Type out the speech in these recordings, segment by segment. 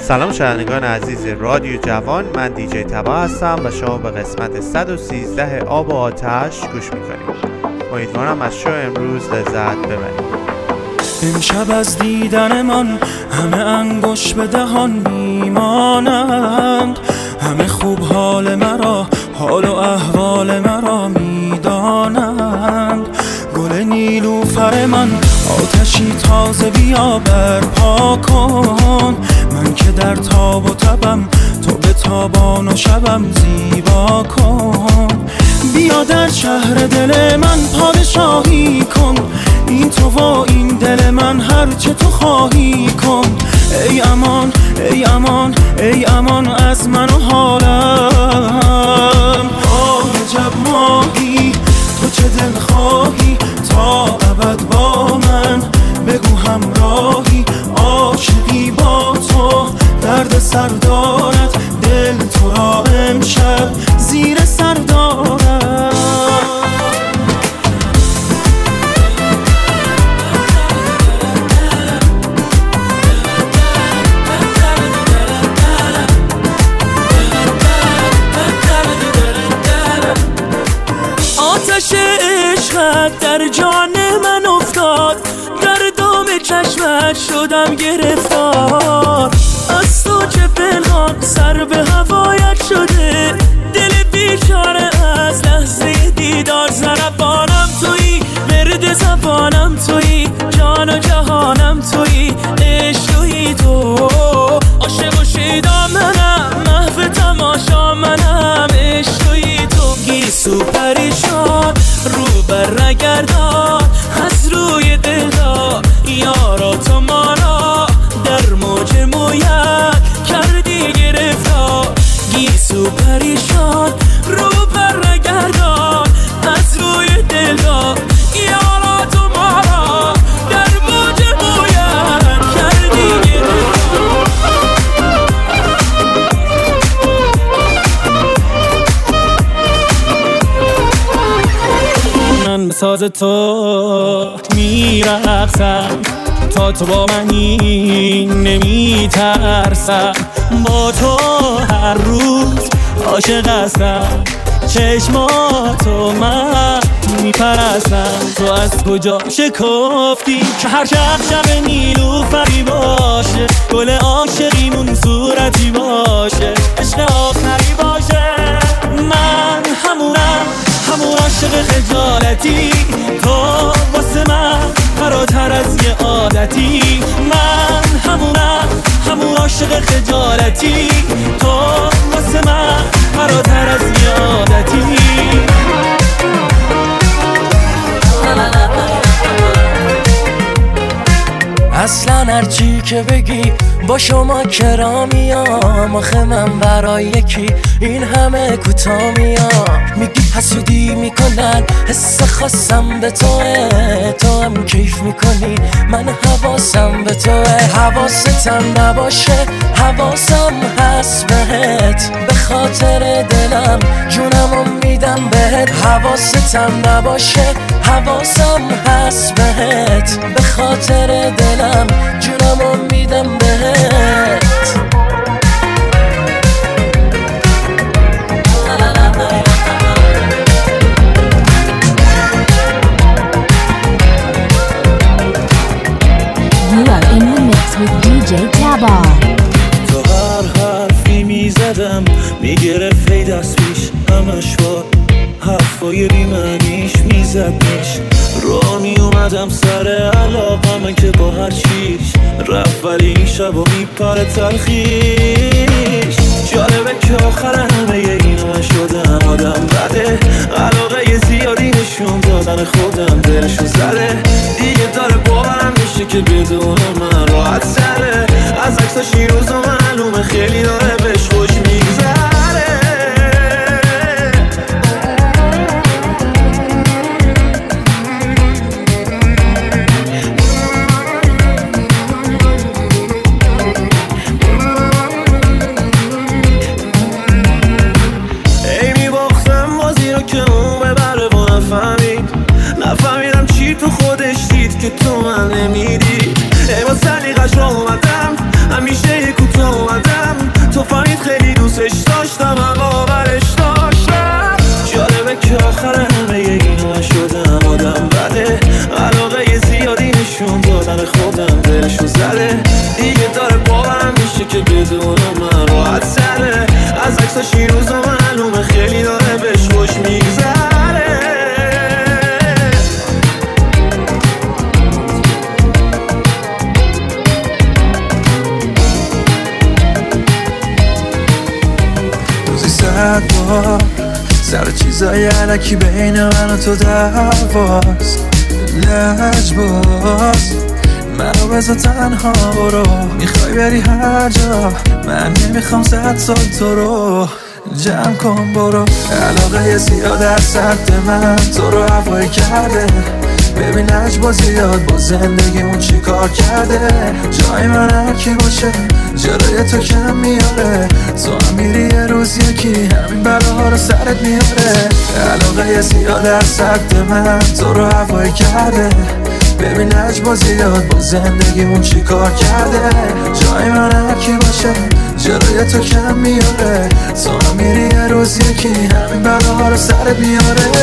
سلام شنوندگان عزیز رادیو جوان، من دیجی تبا هستم و شما به قسمت 113 آب و آتش گوش میکنید. امیدوارم از شو امروز لذت ببرید. امشب از دیدن من همه انگوش به دهان میمانند، همه خوب حال مرا، حال و احوال مرا میدانند. گل نیلوفر من آتشی تازه بیا برپا کن، من که در تاب و تبم تو به تابان و شبم زیبا کن. بیا در شهر دل من پادشاهی کن، این تو و این دل من هر چه تو خواهی کن. ای امان ای امان ای امان از من و حالم. عجب ماهی تو چه دل خواهی تا ابد با من، بگو همراهی عاشقی با تو درد سر دارد، دل تو را امشب زیر سر دارد. آتش عشقت در جان من افتاد، در دام چشمت شدم گرفتار. از تو چه پنهان سر به هوایت شده، دل بیچاره از لحظه دیدار. زربانم تویی، ورد زبانم تویی، جان و جهانم تویی، عشق تویی تو. عاشق و شیدا منم، محو تماشا منم، عشق تویی تو. گیسو پریشان رو بر نگردان، از روی دلدار یارا تو ما را در موج مویت کردی گرفتار. گیسو پریشان رو بر نگردان، از روی دلدار یارا تو ما را در موج مویت کردی گرفتار. من به ساز تو میرقصم، تا تو با منی نمیترسم. با تو هر روز عاشق هستم، چشماتو من میپرستم. تو از کجا شکفتی که هر شب نیلوفری باشه، گل عاشقیمون صورتی باشه، عشق آخری باشه. من همون عاشق خجالتی، تو واسه من فراتر از یه عادتی. من همون عاشق خجالتی، تو واسه من فراتر از یه عادتی. اصلا هرچی که بگی با شما کرا میام، آخه من برای یکی این همه کوتاه میام. میگی حسودی میکنن، حس خاصم به توه، تو هم کیف میکنی، من حواسم به توه. حواستم نباشه حواسم هست بهت، به خاطر دلم جونمو میدم بهت. حواستم نباشه حواسم هست بهت، به خاطر دلم جونمو میدم بهت. You are in the mix with DJ Taba. تو هر حرفی میزدم میگرفت دست پیش، همش با حرفای بیمعنیش میزدش. رو میومدم سر علاقمه که با هر چیش رفت، ولی این شب و میپره تلخیش. جالبه که آخر همه اینا شدم آدم بده، علاقه زیادی نشون دادن خودم دلشو زده. دیگه داره باورم میشه که بدون من راحت سره، از عکساش این روزا معلومه خیلی داره بهش خوش میگذره. که تو من نمیدی. ای با سلیقش رو اومدم همیشه کوتاه دلشو زده دیگه داره باورم میشه که بدون من راحت سره از عکساش این روزا معلومه خیلی داره بهش خوش میگذره روزی 100 بار سر چیزای علکی بین من و تو دعواست لجباز منو بذار تنها برو میخوای بری هر جا من نمیخوام 100 سال تو رو جمع کن برو علاقه زیاد از سمت من تو رو هوایی کرده ببین لجباز زیاد با زندگیمون چی کار کرده جای من هر کی باشه جلوی تو کم میاره تو هم میری یه روز یکی همین بلاها رو سرت میاره علاقه زیاد از سمت من تو رو هوایی کرده ببین لجباز زیاد با زندگیمون چی کار کرده جای من هر کی باشه جلوی تو کم میاره تو هم میری یه روز یکی همین بلاها رو سرت میاره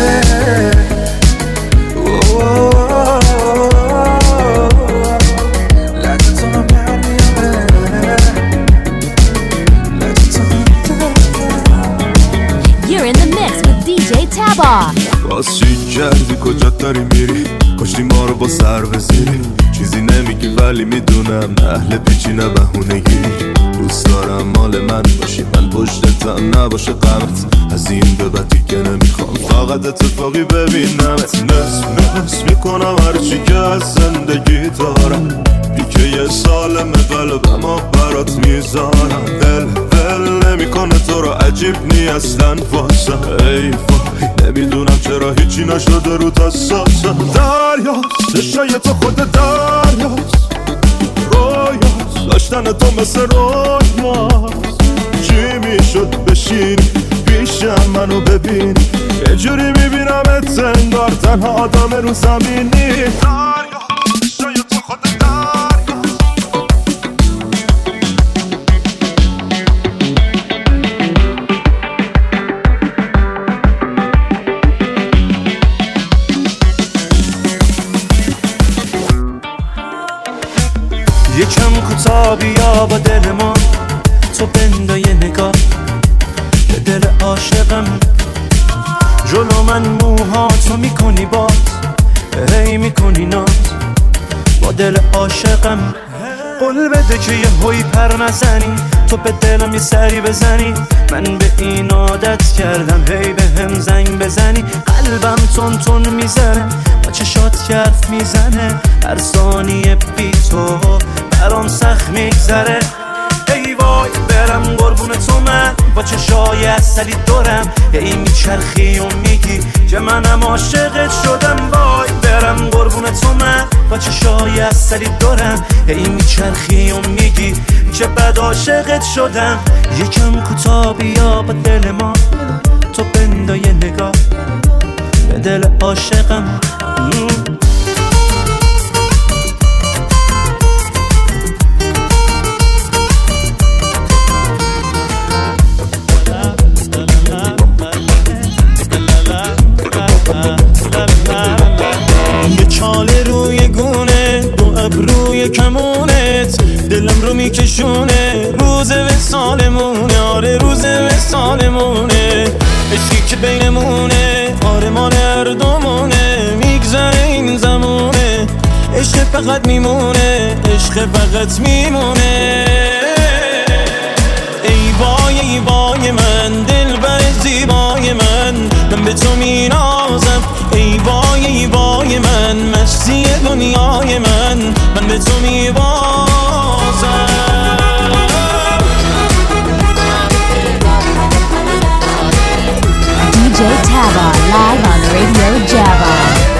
You're in the mix with DJ Taba. باز چی کردی کجا داری میری کشتی ما رو با سر بزیری چیزی نمیگی ولی میدونم اهل پیچی نه بهونگی دوست دارم مال من باشی من پشتتم نباشه غمت از این به بعد دیگه نمیخوام فقط اتفاقی ببینمت نس میکنم هرچی که از زندگی دارم دیگه یه سالم قلبم برات میذارم دل نمیکنه تو رو عجیب نی اصلا واسم ای وای نمیدونم چرا هیچی نشده رو حساسم دریاست چشای تو خود دریاست رویاست داشتن تو مثل رویاست چی میشد بشینی پیشم منو ببینی یه جوری میبینمت انگار تنها آدم رو زمینی دریاست چشای تو خود دریاست یکم کوتاه بیا با دل ما تو بندا یه نگاه به دل عاشقم جلو من موهاتو میکنی باز هی میکنی ناز با دل عاشقم قول بده که یه هوی پر نزنی تو به دلم یه سری بزنی من به این عادت کردم هی به هم زنگ بزنی قلبم تون تون میزنه با چشات حرف میزنه هر ثانیه بی تو برام سخت میگذره ای وای برم قربون تو من با چشای اصلی دورم هی میچرخی و میگی که منم عاشقت شدم وای برم قربون تو من با چشای اصلی دورم هی میچرخی و میگی که بد عاشقت شدم یکم کوتاه بیا با دل ما تو بندا یه نگاه به دل عاشقم یه چاله روی گونه دو ابروی کمونت دلم رو میکشونه روز وصالمونه آره روز وصالمونه عشقی که بینمونه آرمان هر دومونه میگذره این زمونه عشق فقط میمونه عشق فقط میمونه ای وای من دل بر زیبای من به تو مینازم ای وای من مستی دنیای من به تو میبازم DJ Taba live on Radio Java.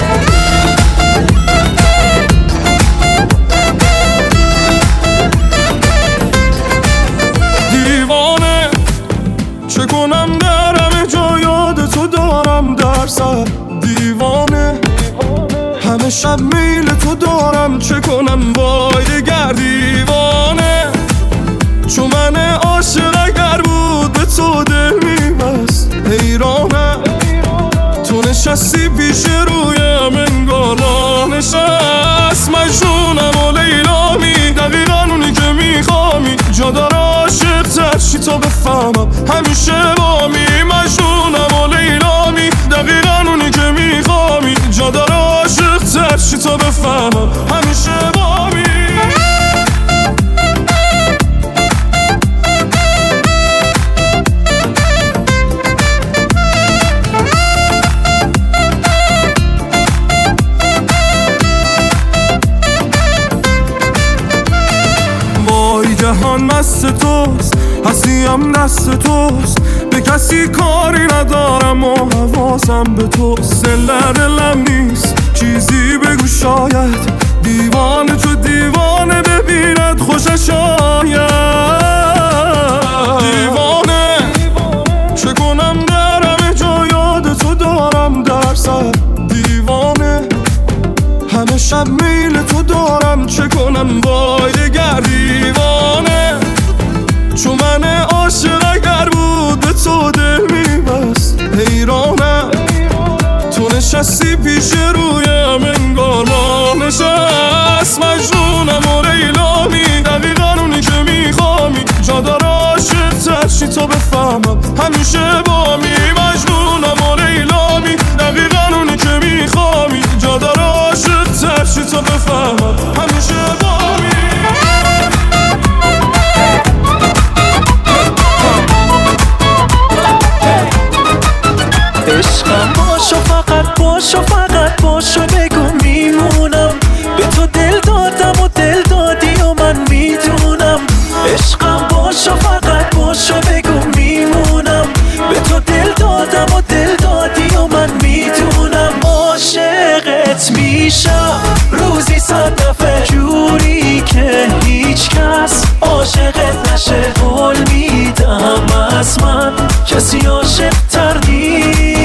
دیوانه چه کنم در همه جا یاد تو دارم در سر دیوانه همه شب میل تو دارم چه کنم وای دگر دیوانه چون من عاشق اگر بود به تو دل میبست حیرانه تو نشستی پیش رویم انگار نشست مجنونم و لیلا ولی جهان مست توست، هستیم دست توست، به کسی کاری ندارم و حواسم به توست. دل دلم نیست چیزی بگو شاید دیوانه تو دیوانه ببیند خوشش آید. دیوانه چه کنم در همه جا یاد تو دارم در سر. دیوانه همه شب میل تو دارم چه کنم وای دگر. دیوانه چون من عاشق اگر بود به تو دل میبست. حیرانم تو نشستی پیش رویم انگار ما نشست. مجنونم و لیلامی دقیقا اونی که میخوامی، جا داره عاشق ترشی تا بفهمم همیشه بامی. مجنونم و لیلامی دقیقا اونی که میخوامی، جا داره عاشق ترشی تا بفهمم همیشه بامی. عشقم باشو فقط باشو فقط باشو بگو میمونم. به تو دل دادم و دل دادی و من میدونم. عشقم باشو فقط باشو بگو میمونم. به تو دل دادم و دل دادی و من میدونم. عاشقت میشم روزی 100 دفعه جوری که هیچ کس عاشقت نشه. قول میدم از من کسی عاشق تر نیست.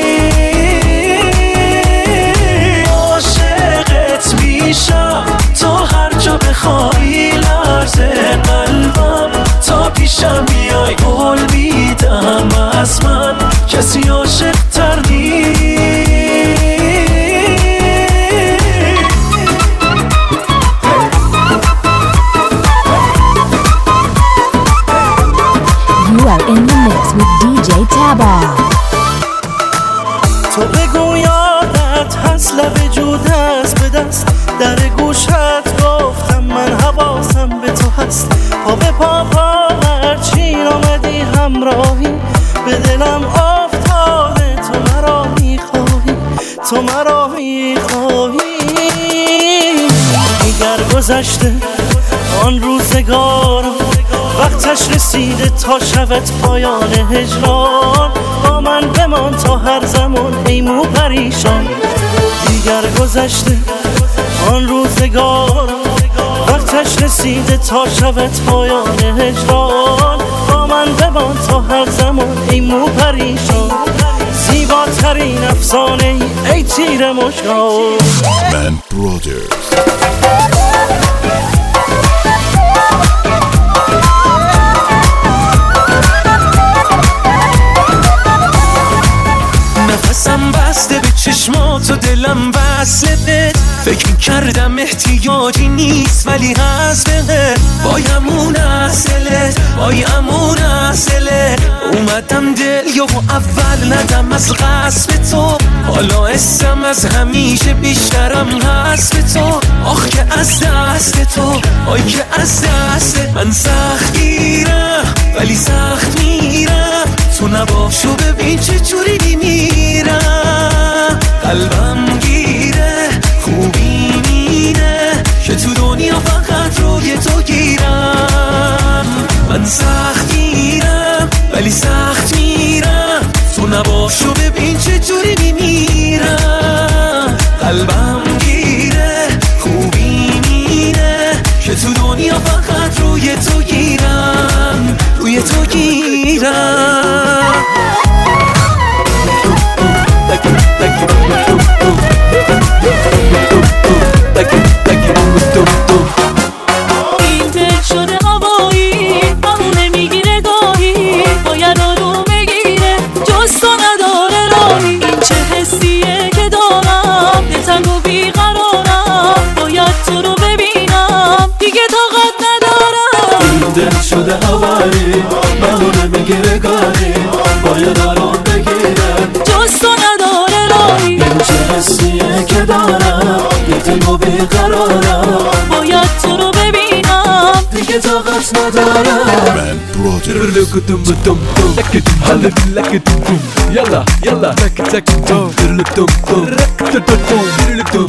عاشقت میشم تا هر جا بخوای لرزه قلبم تا پیشم بیای. قول میدم از من کسی عاشق تر نیست. You are in the mix with DJ Taba. تو بگو یادت هست لب جود هست به دست در گوشت گفتم من حواسم به تو هست. پا به پا هرچین آمدی همراهی به دلم افتاده. تو مرا میخواهی تو مرا میخواهی. دیگر گذشته آن روزگارم وقتش رسیده تا شود پایان هجران. با من بمان تا هر زمان ای مو پریشان. دیگر گذشته آن روزگارم وقتش رسیده تا شود پایان هجران. با من بمان تا هر زمان ای مو پریشان. زیباترین افسانه ای تیر مشکان. من برادرز. نفسم بسته به چشمات و دلم وصله. فکر کردم احتیاجی نیست ولی هست بهت. وای همون اصله وای همون اصله. اومدم دل یا اول ندم از غصب تو. حالا اسم از همیشه بیشترم هست به تو. آخ که از دست تو آی که از دست من سخت گیرم ولی سخت میرم. تو نباشو ببین چه جوری میرم. قلبم گیره خوبی میره که تو دنیا فقط روی تو گیرم. من سخت گیرم ولی سخت میرم. تو نباشو ببین چه جوری میرم. قلبم گیره خوبی میره که تو دنیا فقط روی تو گیرم روی تو گیرم. این دل شده هوایی همونه میگیره گاهی. باید آروم بگیره جز تو نداره راهی. این چه حسیه که دارم دلتنگ و بیقرارم. باید تو رو ببینم دیگه طاقت ندارم. این دل شده هوایی همونه میگیره گاهی. باید آروم بگیره جز تو نداره راهی. این چه حسیه که دارم دلتنگ و بیقرارم. باید تو رو ببینم دیگه طاقت ندارم. من برادرز. يلا يلا تك تك توم توم توم.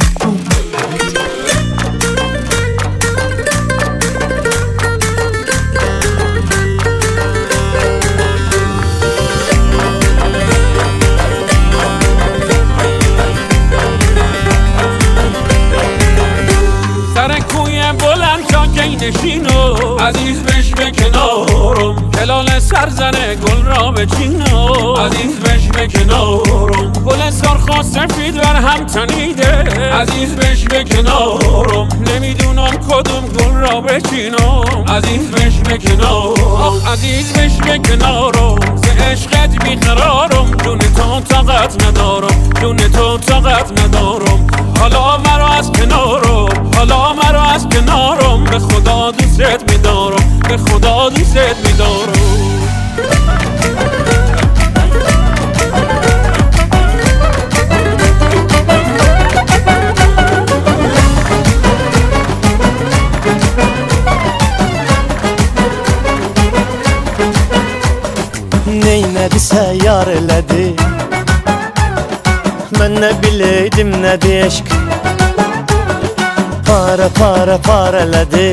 بچینو عزیز بش به کنارم کلال سرزنه گل را بچینو عزیز بش به کنارم گل سرخ سفید بر هم تنیده عزیز بش به کنارم نمیدونم کدوم گل را بچینم عزیز بش به کنارم آخ عزیز بش به کنارم ز عشقت بیقرارم جون تو طاقت ندارم جون تو طاقت ندارم حالا مرا از کنارم حالا مرا از کنارم به خدا دوست میدارم به خدا دوست میدارم Neynedi səyyar elədi Mən nə biləydim nədir eşq Para elədi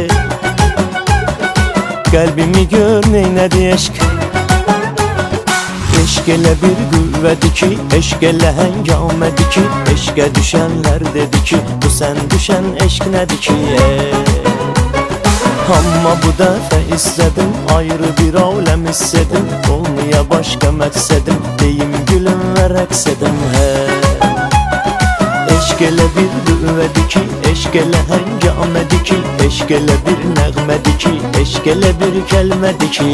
Qəlbimi gör neynədi eşq Eşq elə bir qüvvədir ki Eşq elə həngamədir ki Eşqə düşənlər dedi ki Bu sən düşən eşq nədir ki Amma bu dəfə istədim Ayrı bir aləm hissedim Olmaya başqa məqsədim Deyim gülüm və rəqs edim Eşq elə bir qüvvədir ki Eşq elə həngamədir ki Eşq elə bir nəğmədir ki Eşq elə bir kəlmədir ki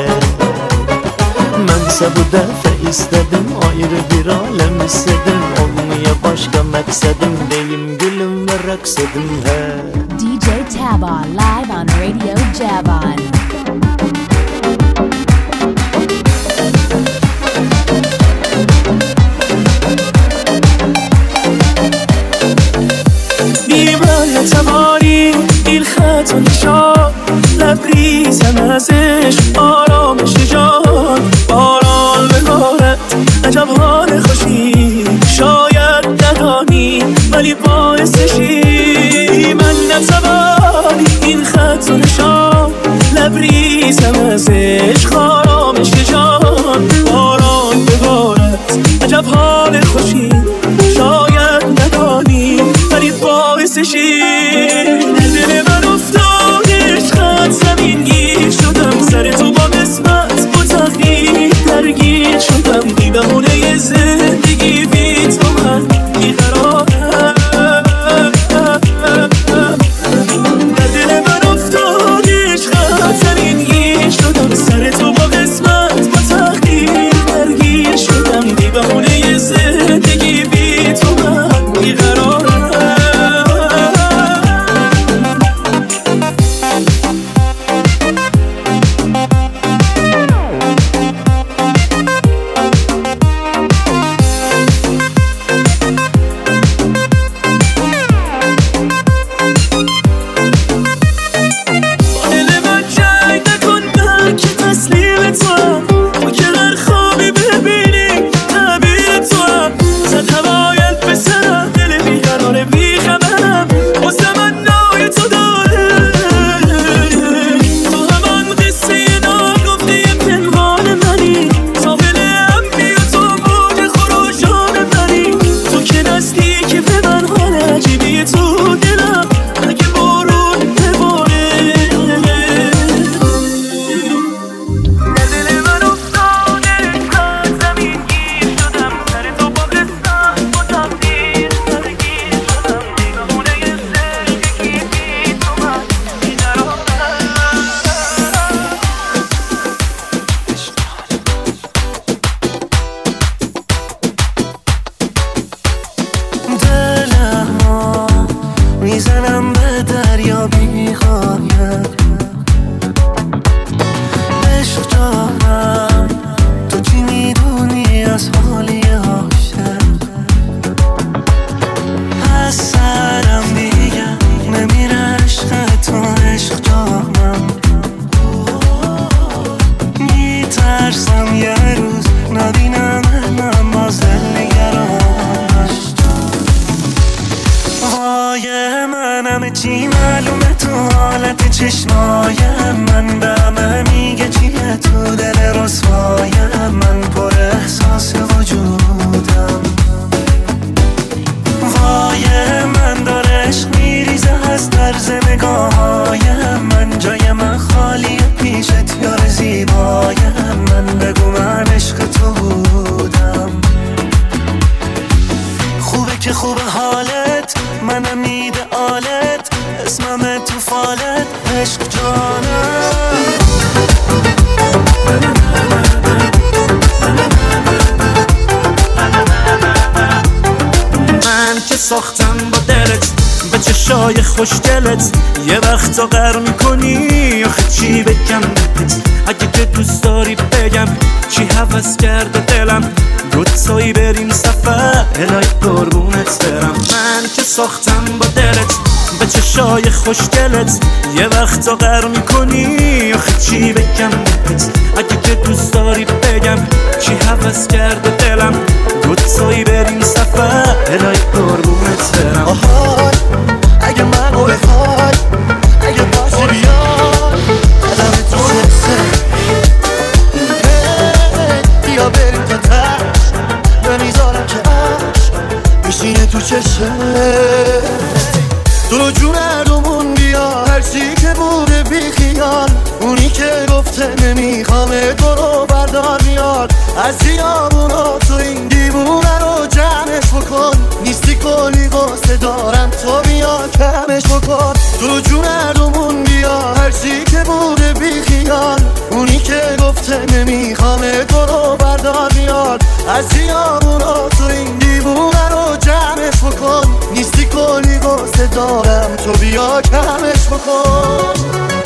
Mənsə bu dəfə istədim Ayrı bir aləm hissedim Olmaya başqa məqsədim Deyim gülüm və rəqs edim DJ Taba live on Radio Javon. بی‌معنی توانی این خط و نشان لبریزم از عشق آرامش جان باران ببارد عجب حال خوشی شاید ندانی ولی باعثشی من نتوانی این خط و نشان لبریزم از عشق آرامش جان باران ببارد عجب حال خوشی شاید ندانی ولی باعثشی دل من افتاد عشقت زمین گیر شدم سر تو با قسمت با تقدیر درگیر شدم بی بهونه زندگی بی تو من بیقرارم در دل من افتاد عشقت زمین گیر شدم سر تو با قسمت با تقدیر درگیر شدم بی بهونه زندگی بی تو من بیقرارم میزنم به دریا بی‌غایت عشق جانم تو چی میدونی از حالی عاشق از سرم دیگه نمیره عشق تو عشق جانم میترسم یه روز نبینم من باز نگرانش وای من همه چی معلومه تو حالت چشمای من به همه میگه چیه تو دل رسوای من پر احساس وجودم وای من داره عشق میریزه از طرز نگاههای من جای عشق جانم. من که ساختم با دلت به چشای خوشگلت، یه وقتا قهر میکنی آخه چی بگم بهت. اگه که دوست داری بگم چی هوس کرده دلم، دوتایی بریم سفر الهی قربونت برم. من که ساختم با دلت به چشای خوشگلت، یه وقتا قهر میکنی آخه چی بگم بهت. اگه که دوست داری بگم چی هوس کرده دلم، دوتایی بریم سفر الهی قربونت برم. آهای اگه منو بخوای، اگه باشی بیای قدم تو سه بیا بریم تا تش، نمیذارم که عشق بشینه تو چشه. تو جون هردومون بیا، هرچی که بوده بی خیال، اونی که گفته نمیخوامه تو رو بردار میاد از خیابونا. تو این دیوونه رو جمعش بکن، نیستی کلی قصه دارم تو بیا کمش بکن. تو جون هردومون بیا، هرچی که بوده بی خیال، اونی که گفته نمیخوامه تو رو بردار میاد از خیابونا. تو این دیوونه رو جمعش بکن، نیستی کلی قصه دارم تو بیا کمش بکن.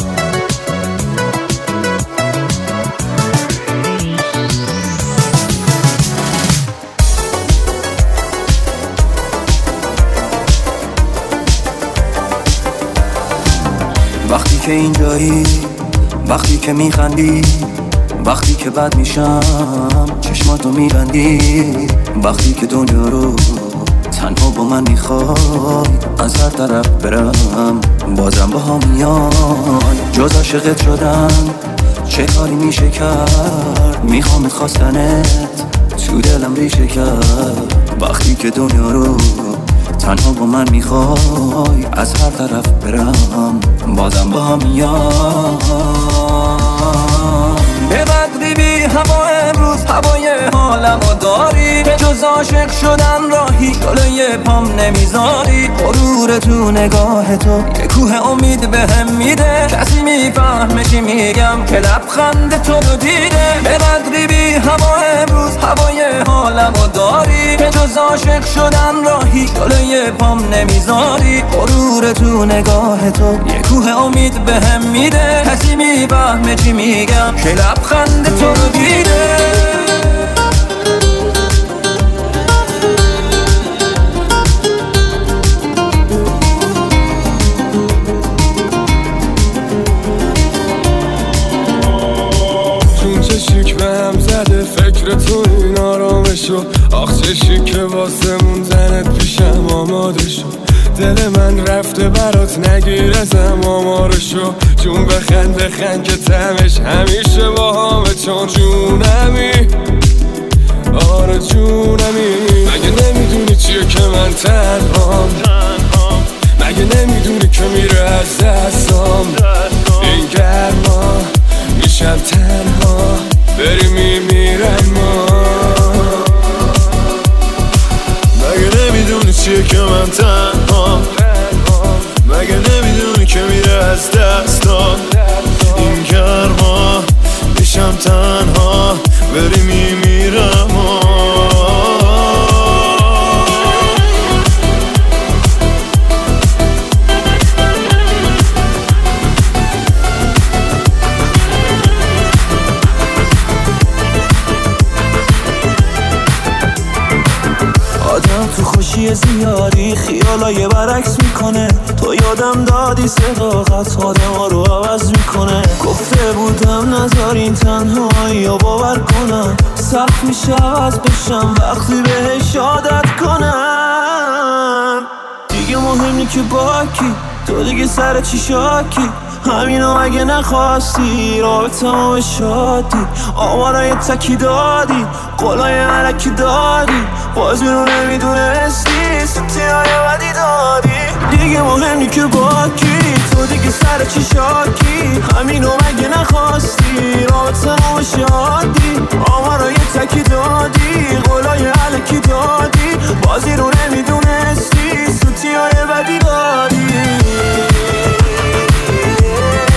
وقتی که اینجایی، وقتی که میخندی، وقتی که بد میشم چشماتو میبندی، وقتی که دنیا رو تنها با من میخوای از هر طرف برم بازم با هم میای. جز عاشقت شدن چه کاری میشه کرد، میخوام خواستنت تو دلم ریشه کرد. وقتی که دنیا رو تنها با من میخوای از هر طرف برم بازم با هم میای. به قدری بی هوا امروز هوای حالمو داری، به جز عاشق شدن راهی جلوی پام نمیذاری. غرور تو نگاه تو یه کوه امید بهم میده، کسی میفهمه چی میگم که لبخند تو رو دیده. به قدری بی هوا امروز هوای حالمو داری، به جز عاشق شدن راهی جلوی پام نمیذاری. غرور تو نگاه تو یه کوه امید بهم میده، کسی میفهمه چی میگم که لبخند تو رو دیده. چون چشی که هم زده فکر تو این آرامشو، آخ چشی که واسه موندنت پیشم آماده شو. دل من رفته برات نگیر ازم آمارشو، جون بخند که تمش همیشه با همه. چون جونمی آره جونمی، مگه نمیدونی چیه که من تنهام، مگه نمیدونی که میره از دستام این گرما، میشم تنها بری میمیرم ما. مگه نمیدونی چیه که من تنها، مگه نمیدونی که میره از دستام این گرما، میشم تنها بری میمیرم تو خوشی زیادی خیالای برعکس میکنه، تو یادم دادی صداقت آدم ها رو عوض میکنه. گفته بودم نذارین تنهایی یا باور کنم، سخت میشه عوض بشم وقتی بهش عادت کنم. دیگه مهمی که با کی، تو دیگه سر چی شاکی، همینو اگه نخواستی رابطه‌مو به شادی. آوارای تکی دادی، قولای علکی دادی، بازی رو نمیدونستی، سوتیای بدی دادی. دیگه مهمی که با کی، تو دیگه سر چی شاکی، همینو اگه نخواستی رابطه‌مو به شادی. آوارای تکی دادی، قولای علکی دادی، بازی رو نمیدونستی، سوتیای بدی دادی.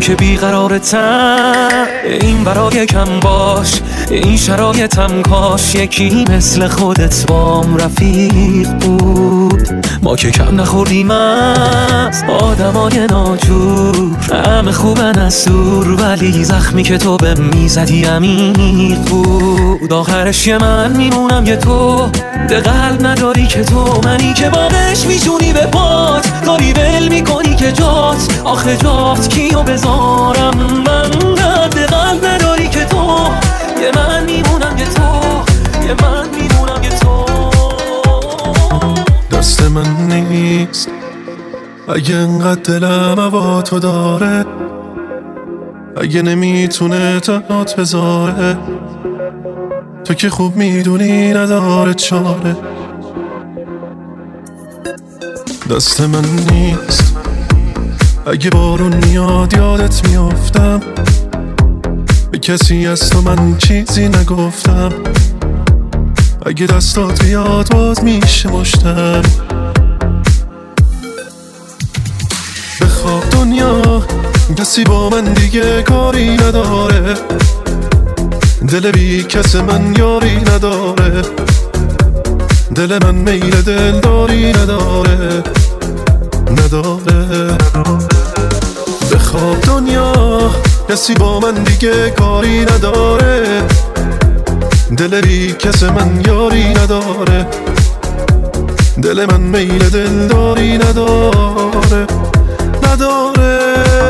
که بیقرارتم. این برای کم باش، این شرایطم کاش یکی مثل خودت بام رفیق بود. ما که کم نخوردیم از آدمای ناجور، همه خوبن از دور، ولی زخمی که تو به میزدی عمیق بود. آخرش یه من میمونم یه تو، ده قلب نداری که تو، منی که بارش میشونی به پات، کاری ول میکنی که جات، آخه جات کیو بذارم من، ده قلب نداری که تو، یه من میمونم یه تو، یه من میمونم یه تو. دست من نیست اگه انقدر دلم هوا تو داره، اگه نمیتونه تنات بذاره، تو که خوب میدونی نداره چاره. دست من نیست اگه بارون میاد یادت میافتم، به کسی از تو من چیزی نگفتم، اگه دستات بیاد باز میشه مشتم. بخواب دنیا کسی با من دیگه کاری نداره، دل بی کس من یاری نداره، دل من میل دلداری نداره، نداره. بخواب دنیا کسی با من دیگه کاری نداره، دل بی کس من یاری نداره، دل من میل دلداری نداره، نداره.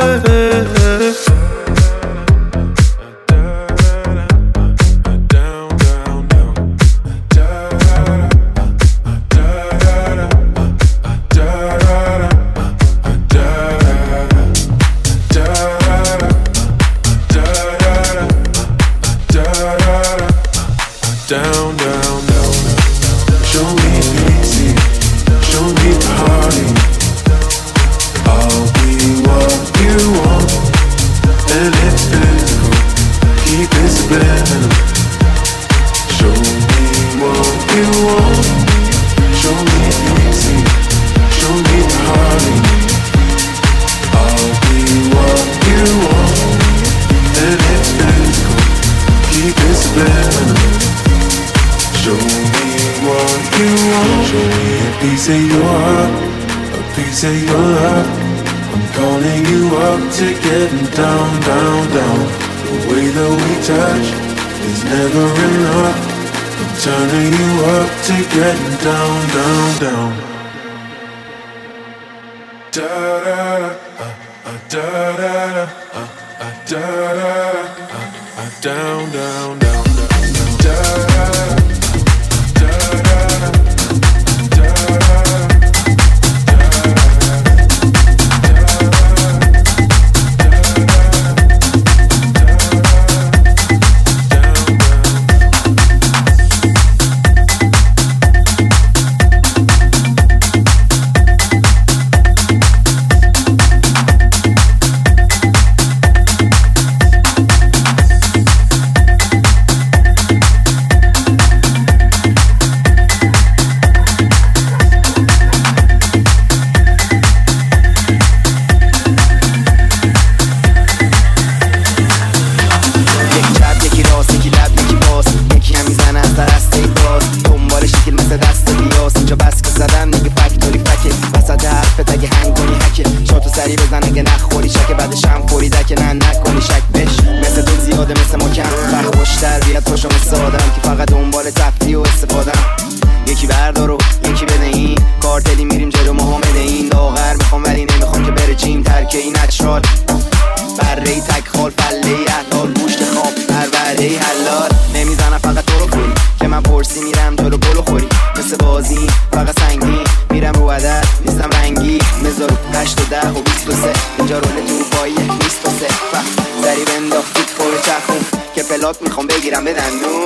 میخوام بگیرم به دندون.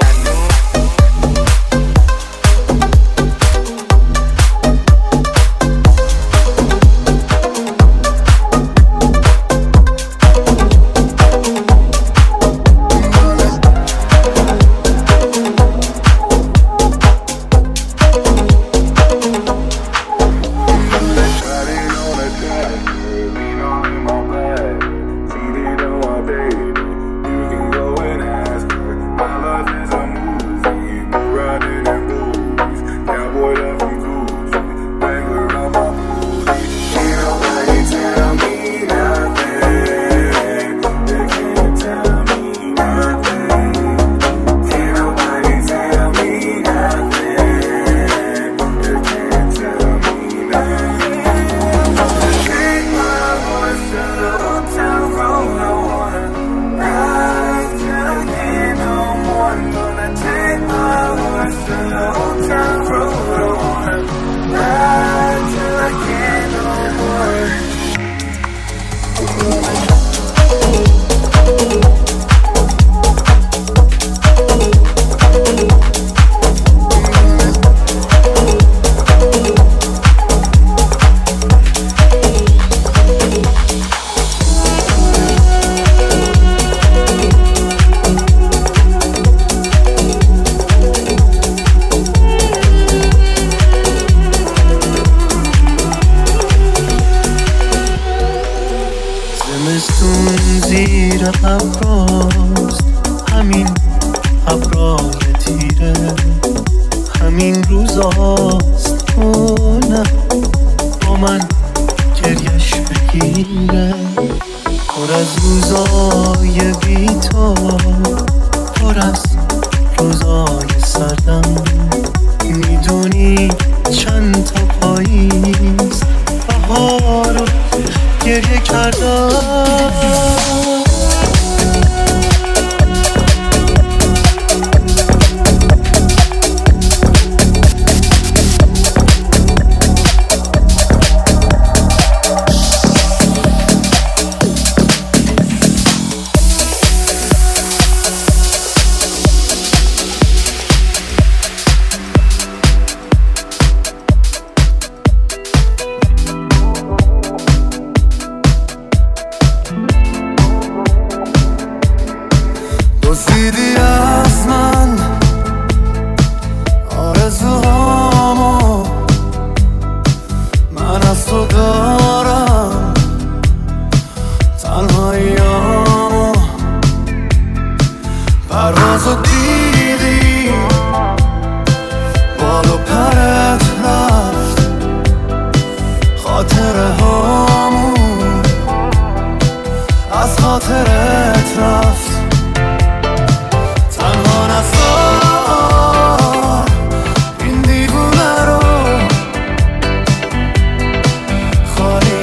دزدیدی از من آرزوهامو، من از تو دارم تنهاییامو. پروازو دیدی بال و پرت رفت، خاطره هامون از خاطرت رفت. تنها نذار این دیوونه رو، خالی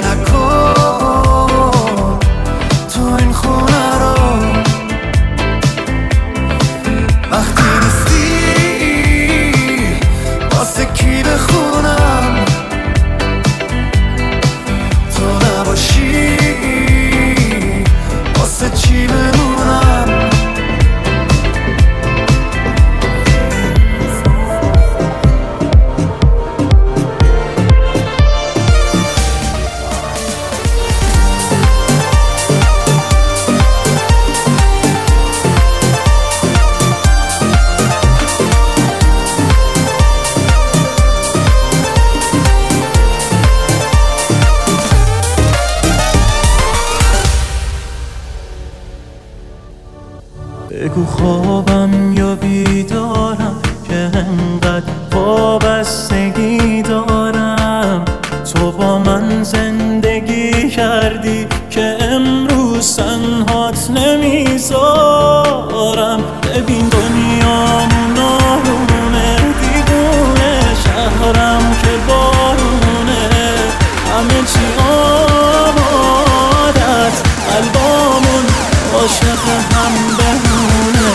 نکن تو این خونه رو. وقتی نیستی واسه کی بخونم، تو نباشی واسه چی بمونم. بگو خوابم یا بیدارم که انقدر وابستگی دارم. تو با من زندگی کردی که امروز تنهات نمیذارم. ببین دنیامون آرومه، دیوونه شهرم که بارونه، همه چی آمادت، قلبامون عاشق هم بمونه.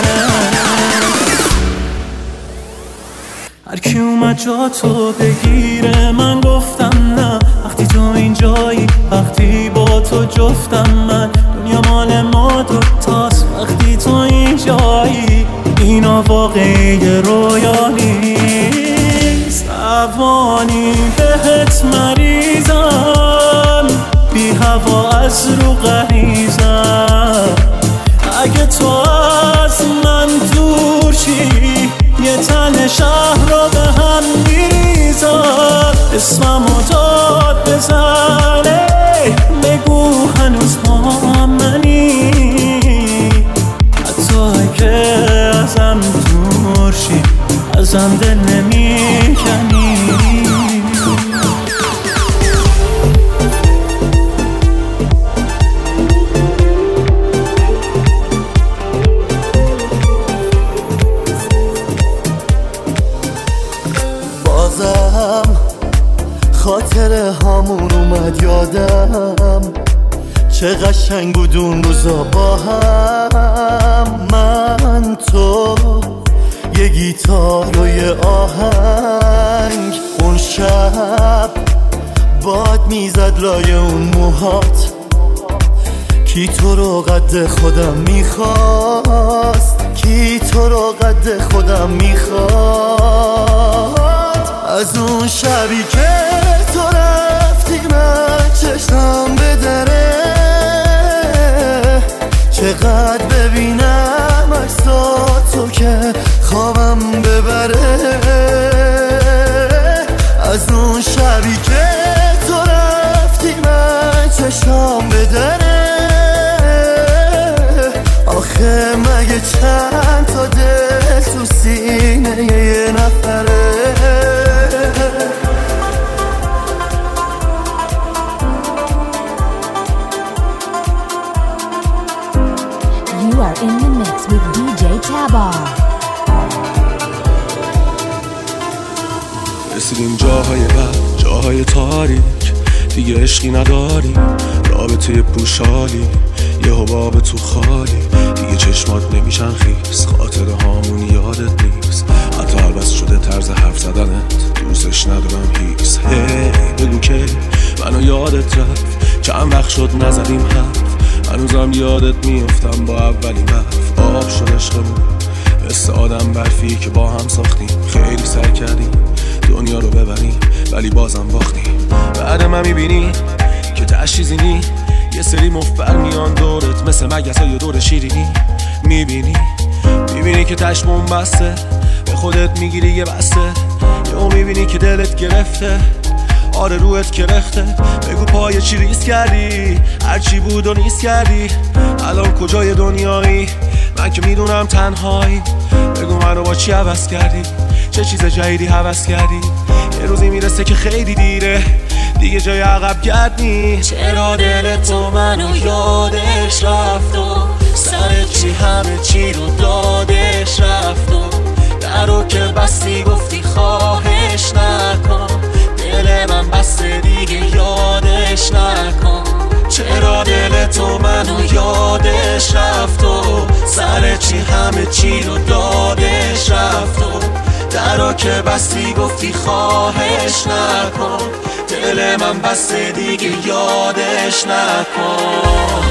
هر کی اومد جا تو بگیره من گفتم نه. وقتی تو اینجایی، وقتی با تو جفتم من، دنیا مال ما دوتاست وقتی تو اینجایی. اینا واقعی رویا نیست، روانی بهت مریضم، بی هوا از رو غریزم. اگه تو از من دور شی، یه تن شهر رو به هم میریزم. اسممو داد بزنه، بگو هنوز با منی، حتی اگه ازم دور شی، ازم دل نمیکنی. خاطره هامون اومد یادم، چه قشنگ بود اون روزا با هم. من تو یه گیتار و یه آهنگ، اون شب باد میزد لای اون موهات. کی تو رو قد خودم میخواست، کی تو رو قد خودم میخواست. از اون شبی که تو رفتی من چشمم به دره، چقدر ببینم عکساتو که خوابم ببره. از اون شبی که تو رفتی من چشمم به دره، آخه مگه چند تا دل تو سینه یه نفره. You are in the mix with DJ Tabar. رسیدیم جاهای بد، جاهای تاریک، دیگه عشقی نداری، رابطه پوشالی، یه حباب تو خالی. دیگه چشمات نمیشن خیس، خاطره هامون یادت نیست، حتی عوض شده طرز حرف زدنت، دوستش ندارم هیس. بگو که منو یادت رفت، چند وقت شد نزدیم حرف، هنوزم یادت میافتم با اولین برف. آب شد عشقمون مثل آدم برفی که با هم ساختیم، خیلی سعی کردیم دنیا رو ببریم ولی بازم باختیم. بعد من میبینی که تشریزی یه سری مفبر میان دورت، مثل مگس های دور شیرینی. میبینی میبینی که تشمون بسته، به خودت میگیری یه بسته، یهو میبینی که دلت گرفته، آره روحت کرخته. بگو پای چی ریز کردی، هرچی بود و نیست کردی، الان کجای دنیایی؟ من که میدونم تنهایی. بگو منو با چی عوض کردی، چه چیز جدیدی هوس کردی؟ یه روزی میرسه که خیلی دیره، دیگه جای عقب گرد نیست. چرا دل تو منو یادش رفت و سر چی همه چی رو دادش رفت و درو که بستی گفتی خواهش نکن، دل من بسته دیگه یادش نکن. چرا دل تو منو یادش رفت و سر چی همه چی رو دادش رفت و درو که بستی گفتی خواهش نکن، دل من بسته دیگه یادش نکن.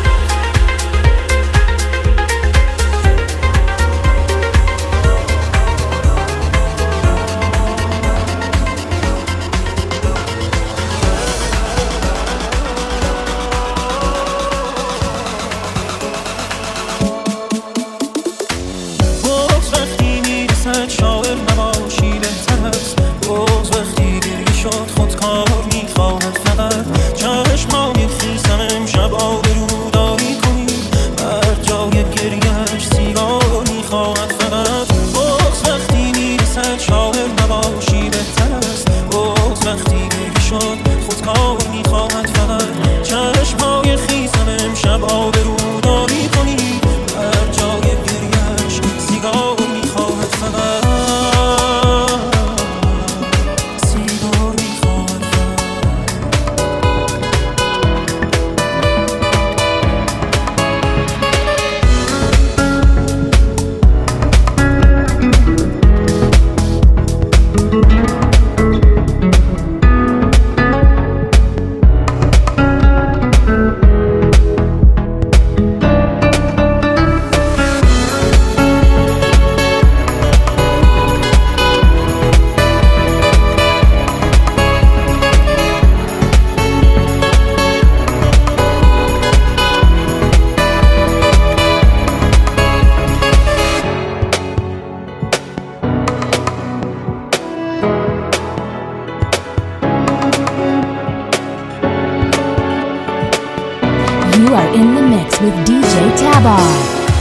You are in the mix with DJ Tabar.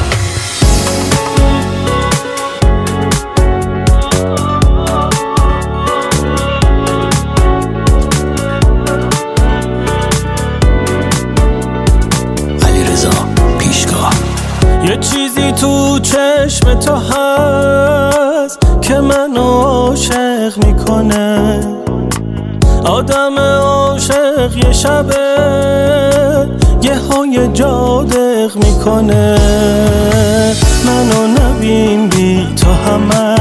یه چیزی تو چشم تو هست که منو عاشق میکنه، آدم عاشق یه شبه یه های جادق میکنه. منو نبین بی تو همه